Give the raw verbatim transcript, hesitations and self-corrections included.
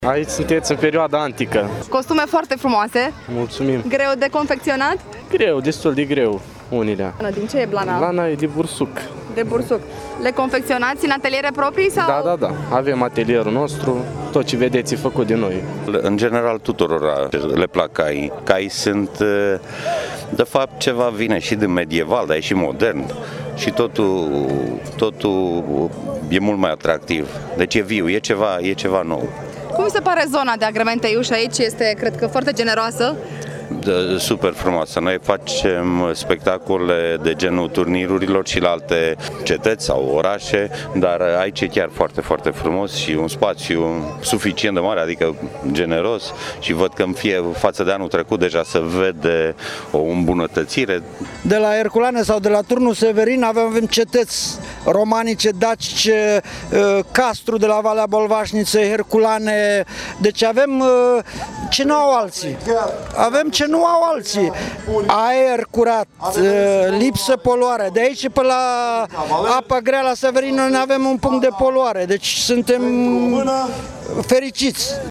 Aici sunteți în perioada antică. Costume foarte frumoase. Mulțumim. Greu de confecționat? Greu, destul de greu, unile. Din ce e blana? Blana e de bursuc. De bursuc. Le confecționați în ateliere proprii sau? Da, da, da. Avem atelierul nostru, tot ce vedeți e făcut de noi. În general tuturor le plac caii. Caii sunt, de fapt, ceva vine și din medieval, dar e și modern. Și totul, totul e mult mai atractiv. Deci e viu, e ceva, e ceva nou. Cum se pare zona de agrement Teiuș aici? Este, cred că, foarte generoasă. De, super frumoasă. Noi facem spectacole de genul turnirurilor și la alte cetăți sau orașe, dar aici e chiar foarte, foarte frumos și un spațiu suficient de mare, adică generos, și văd că în fie față de anul trecut deja se vede o îmbunătățire. De la Herculane sau de la Turnul Severin avem, avem cetăți romanice, dacice, Castru de la Valea Bolvașniței, Herculane, deci avem ce nu au alții. Avem ce nu au alții. Aer curat, lipsă poluare. De aici pe la Apa Grea la Severin noi avem un punct de poluare. Deci suntem fericiți.